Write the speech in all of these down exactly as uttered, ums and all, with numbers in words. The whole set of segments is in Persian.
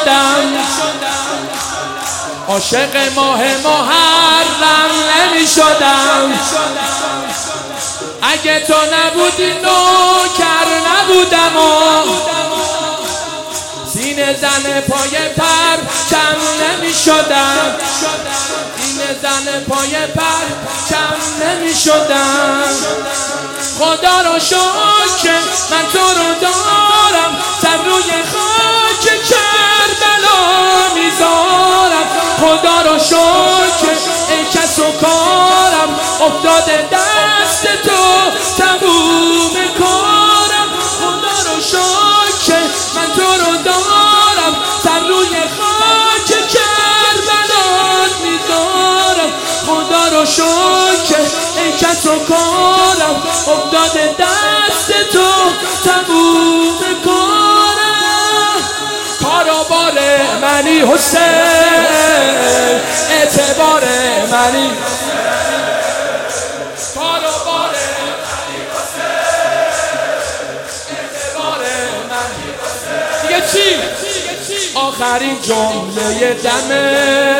شدم، عاشق ماه محرم نمی شدم. اگه تو نبودی نوکر نبودم و سینه زن پای پر کم نمی شدم، سینه زن پای پر کم نمی شدم. خدا رو شکر من تو رو دارم، سر روی خاک کربلا میذارم. خدا رو شکر ای کس و کارم، افتاده دست تو تموم کارم. خدا رو شکر من تو رو دارم، سر روی خاک کربلا میذارم. خدا رو شکر ای کس و کارم، افتاده دست تو تموم کارم. کاروبار منی حسین، اعتبار منی، کاروبار منی حسین، اعتبار منی حسین. دیگه چی؟ آخرین جمله دمه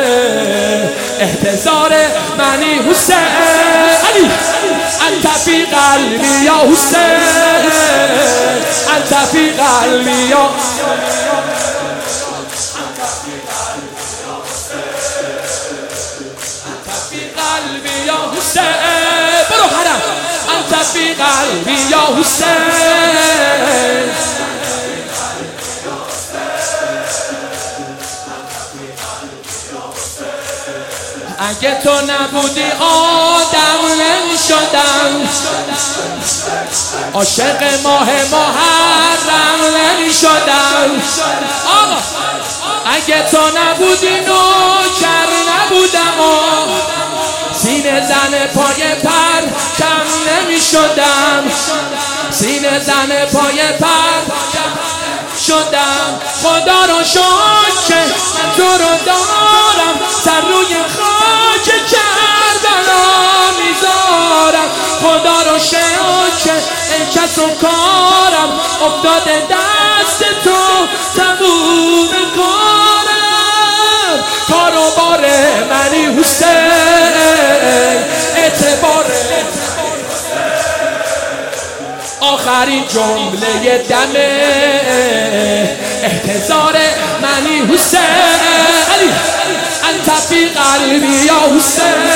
احتضار منی حسین. علی انت فی قلبی یا حسین، انت فی قلبی یا قلبی یا حسین. برو حرم انت فی قلبی یا حسین. اگه تو نبودی آدم نمی شدم، عاشق ماه محرم نمی شدم. آقا اگه تو نبودی نوکر نبودم و سینه زن پای پر کم نمی شدم، سینه زن پای پر شدم. خدا رو شکر من تو رو دارم، سر روی خاک کربلا میذارم. خدا رو شکر ای کس و کارم، افتاده دست تو تموم کارم. کاروبار منی حسین، اعتبار آخرین جمله دمه احتضار منی حسین. علی انت فی قلبی یا حسین،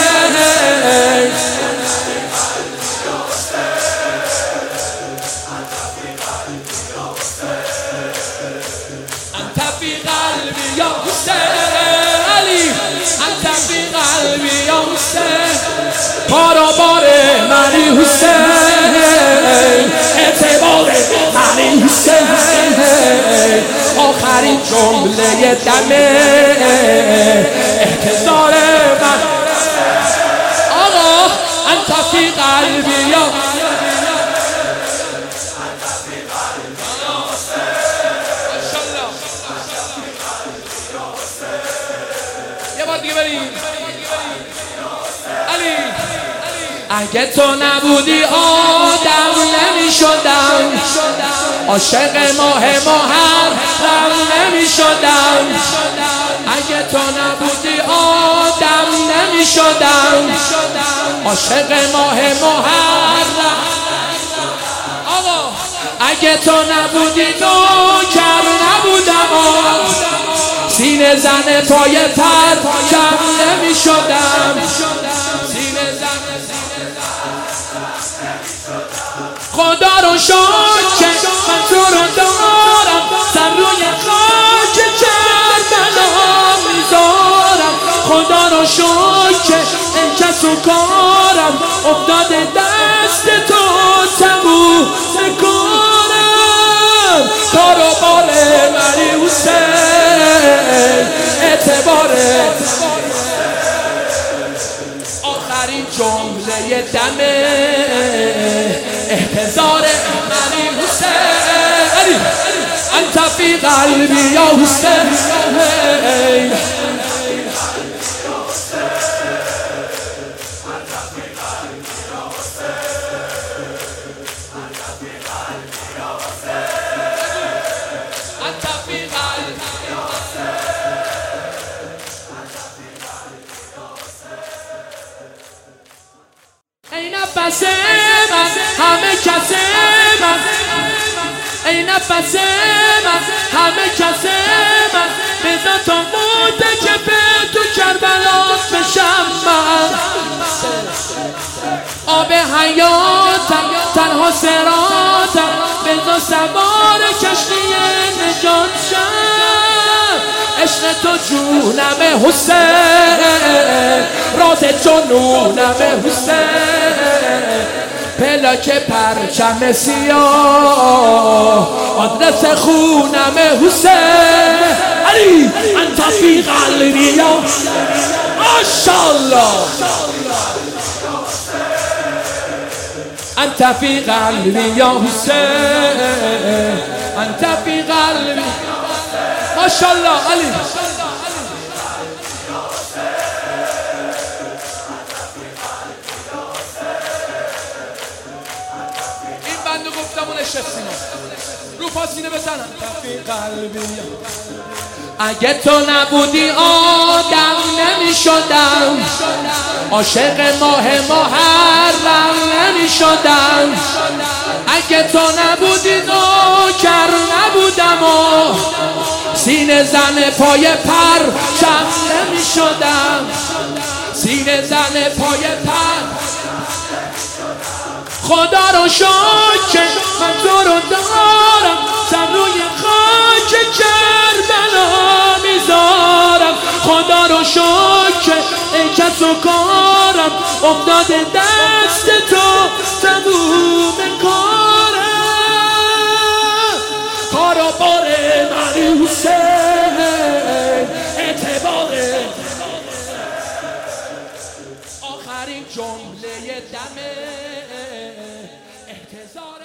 انت فی قلبی یا حسین. علی انت فی قلبی یا حسین. کاروبار منی حسین، اعتبار منی حسین. آخرین جمله دمه احتضار من. آقا انت فی قلبی یا یه بار دیگه بریم. علی اگه تو نبودی آدم نمی شدم، عاشق ماه محرم نمی شدم. اگه تو نبودی آدم نمی شدم، عاشق ماه محرم. آقا اگه تو نبودی نوکر نبودم، سینه زن پای پر کم نمی شدم. خدا رو شکر من تو رو دارم، سر روی خاک کربلا میذارم. خدا رو شکر ای کس و کارم، افتاده دست تو تموم کارم. کاروبار منی حسین، اعتبار آخرین جمله دمه احتضار منی حسین. علی انت فی قلبی یا حسین. انت فی قلبی یا حسین. نفس من همه کس من ای نفس من همه کس من بذار تا مرتکب تو کربلا بشم من آب حیاتم تنها صراطم بذار سوار کشتی نجات شم عشق تو جونم حسین راز جنونم حسین پلاک پرچم سیاه آدرس خونم حسین علی انت فی قلبی یا ماشاءالله انت فی قلبی یا حسین انت فی قلبی ماشاءالله علی این بندو گفتم اون نشستیم رو پاسینه بزنم تفی قلبی اگه تو نبودی آدم نمی شدم عاشق ماه محرم نمی شدم اگه تو نبودی نوکر نبودم و سینه زن پای پر چم نمی شدم سینه زن پای پر خدا رو شکر من تو رو دارم سر روی خاک کربلا میذارم خدا رو شکر ای کس و کارم افتاده دست تو تموم کارم کارا بار من حسین اعتبار آخرین جمله دمه احتضار